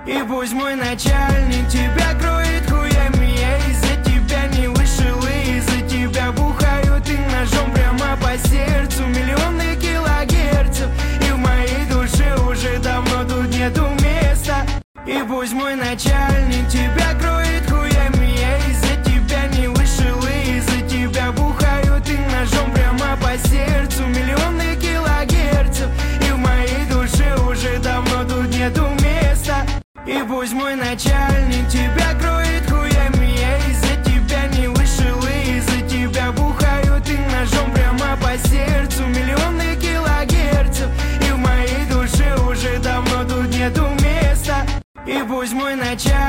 И пусть мой начальник тебя кроет хуями, я из-за тебя не вышел, и из-за тебя бухаю ты ножом прямо по сердцу. Миллионы килогерцев, и в моей душе уже давно тут нету места. И пусть мой начальник тебя кроет хуями, я из-за тебя не вышел, и из-за тебя бухаю ты ножом прямо по сердцу. Миллионы килогерцев, и в моей душе уже давно тут нету места. И пусть мой начальник тебя кроет хуями, я из-за тебя не вышел, и из-за тебя бухаю ты ножом прямо по сердцу. Миллионы килогерцев, и в моей душе уже давно тут нету места. И пусть мой начальник